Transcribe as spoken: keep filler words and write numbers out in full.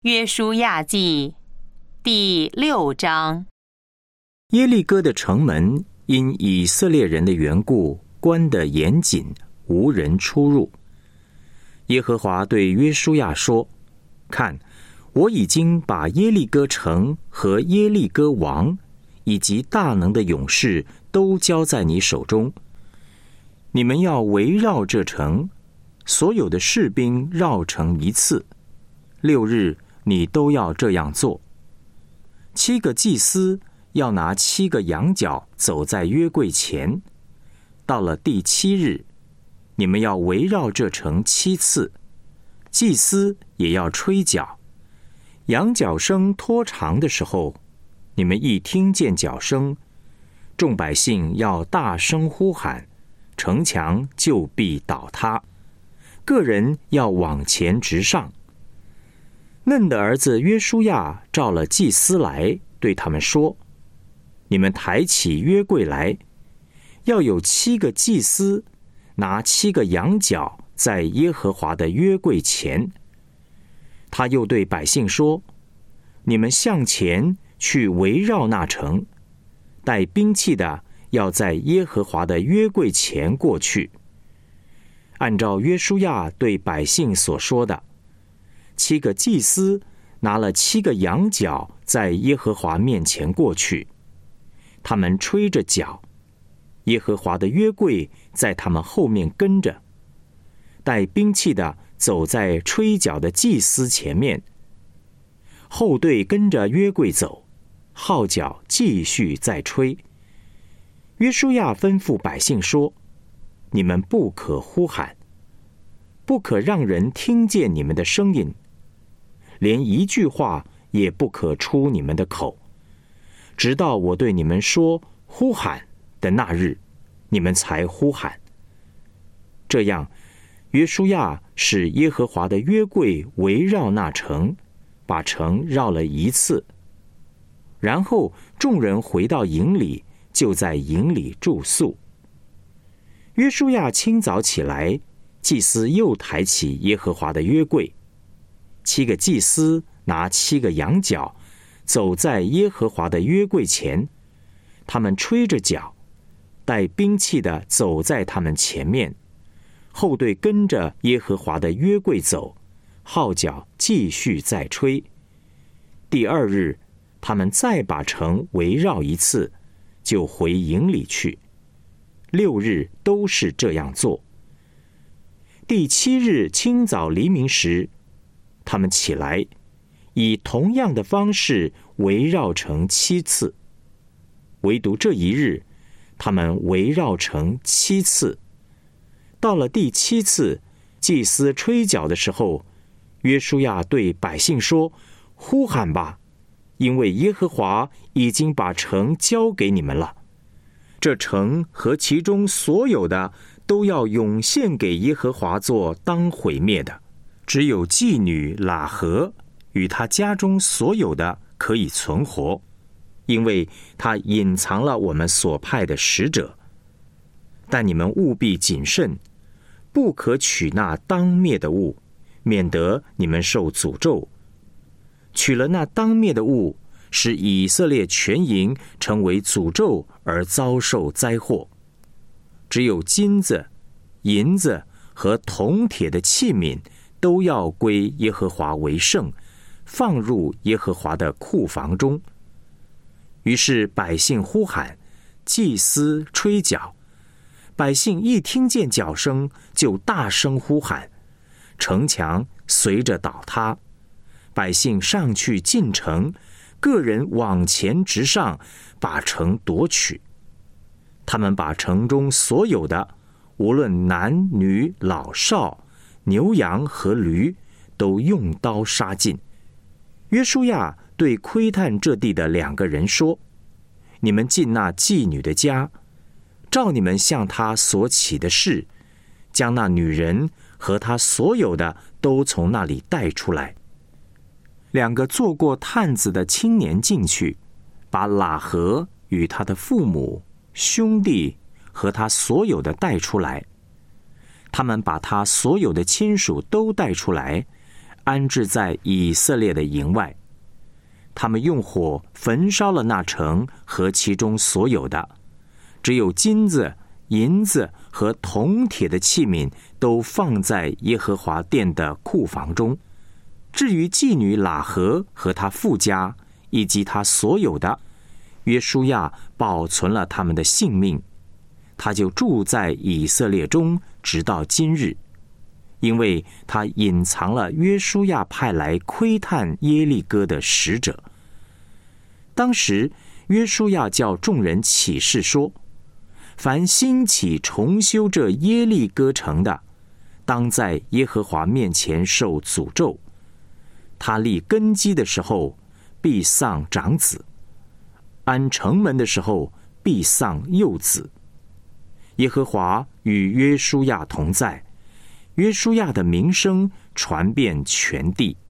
约书亚记第六章。 耶利哥的城门因以色列人的缘故关得严谨，无人出入。耶和华对约书亚说：看，我已经把耶利哥城和耶利哥王以及大能的勇士都交在你手中。你们要围绕这城，所有的士兵绕城一次，六日你都要这样做。七个祭司要拿七个羊角走在约柜前，到了第七日，你们要围绕这城七次，祭司也要吹角。羊角声拖长的时候，你们一听见角声，众百姓要大声呼喊，城墙就必倒塌，个人要往前直上。嫩的儿子约书亚召了祭司来，对他们说：你们抬起约柜来，要有七个祭司拿七个羊角在耶和华的约柜前。他又对百姓说：你们向前去围绕那城，带兵器的要在耶和华的约柜前过去。按照约书亚对百姓所说的，七个祭司拿了七个羊角在耶和华面前过去，他们吹着角，耶和华的约柜在他们后面跟着，带兵器的走在吹角的祭司前面，后队跟着约柜走，号角继续再吹。约书亚吩咐百姓说：你们不可呼喊，不可让人听见你们的声音，连一句话也不可出你们的口，直到我对你们说呼喊的那日，你们才呼喊。这样，约书亚使耶和华的约柜围绕那城，把城绕了一次。然后众人回到营里，就在营里住宿。约书亚清早起来，祭司又抬起耶和华的约柜，七个祭司拿七个羊角走在耶和华的约柜前，他们吹着角，带兵器的走在他们前面，后队跟着耶和华的约柜走，号角继续再吹。第二日，他们再把城围绕一次，就回营里去。六日都是这样做。第七日清早黎明时，他们起来，以同样的方式围绕城七次。唯独这一日，他们围绕城七次。到了第七次，祭司吹角的时候，约书亚对百姓说：呼喊吧，因为耶和华已经把城交给你们了。这城和其中所有的都要涌现给耶和华做当毁灭的，只有妓女喇合与他家中所有的可以存活，因为他隐藏了我们所派的使者。但你们务必谨慎，不可取那当灭的物，免得你们受诅咒。取了那当灭的物，使以色列全营成为诅咒而遭受灾祸。只有金子、银子和铜铁的器皿都要归耶和华为圣，放入耶和华的库房中。于是百姓呼喊，祭司吹角，百姓一听见角声，就大声呼喊，城墙随着倒塌。百姓上去进城，个人往前直上，把城夺取。他们把城中所有的，无论男女老少，牛羊和驴，都用刀杀尽。约书亚对窥探这地的两个人说：你们进那妓女的家，照你们向她所起的事，将那女人和她所有的都从那里带出来。两个做过探子的青年进去，把喇合与他的父母、兄弟和他所有的带出来。他们把他所有的亲属都带出来， 安置在以色列的营外。他们用火焚烧了那城和其中所有的，只有金子、银子和铜铁的器皿都放在耶和华殿的库房中。至于妓女喇合和她父家以及她所有的，约书亚保存了他们的性命，他就住在以色列中，直到今日，因为他隐藏了约书亚派来窥探耶利哥的使者。当时约书亚叫众人起誓说，凡兴起重修这耶利哥城的，当在耶和华面前受诅咒。他立根基的时候，必丧长子；安城门的时候，必丧幼子。耶和华与约书亚同在，约书亚的名声传遍全地。